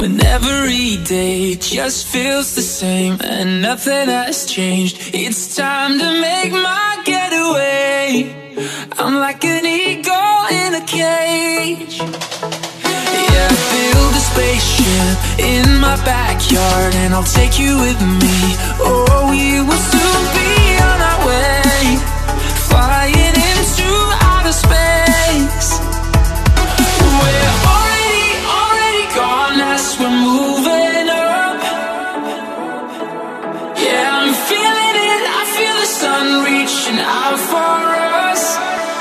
when every day just feels the same and nothing has changed. It's time to make my getaway. I'm like an eagle in a cage. Yeah, build a spaceship in my backyard and I'll take you with me. Oh, we will soon be on our way, flying into outer space. We're already gone as we're moving up. Yeah, I'm feeling it, I feel the sun reaching out for us.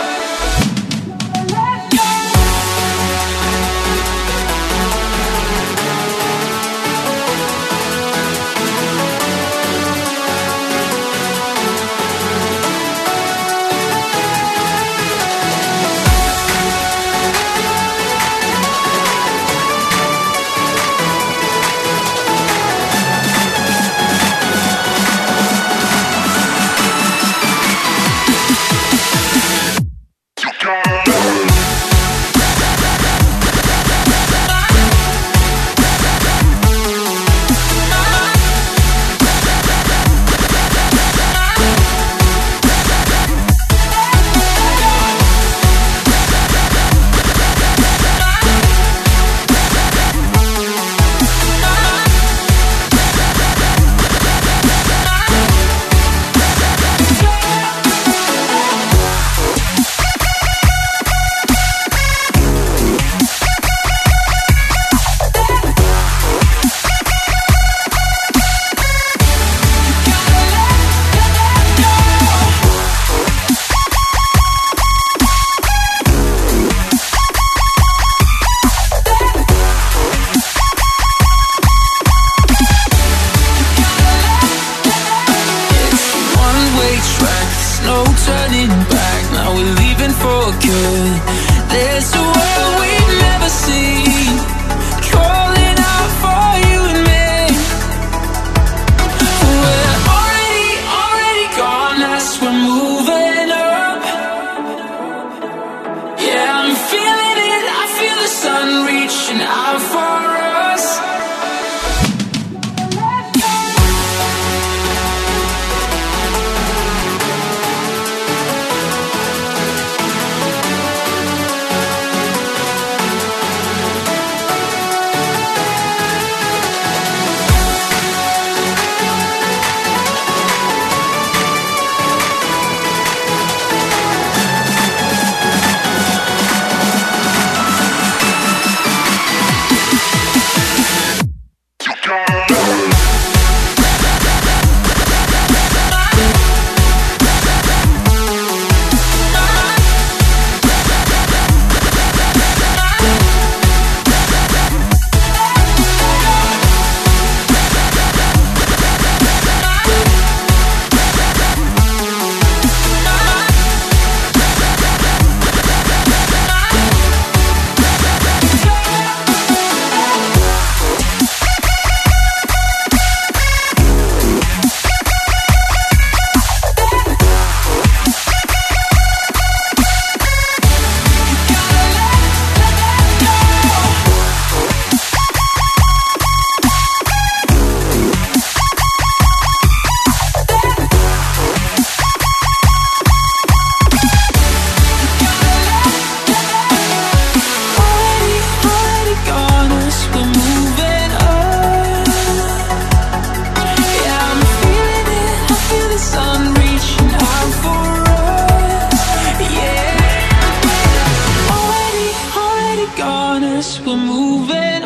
We're moving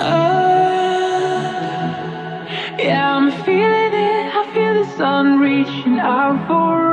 up. Yeah, I'm feeling it, I feel the sun reaching out for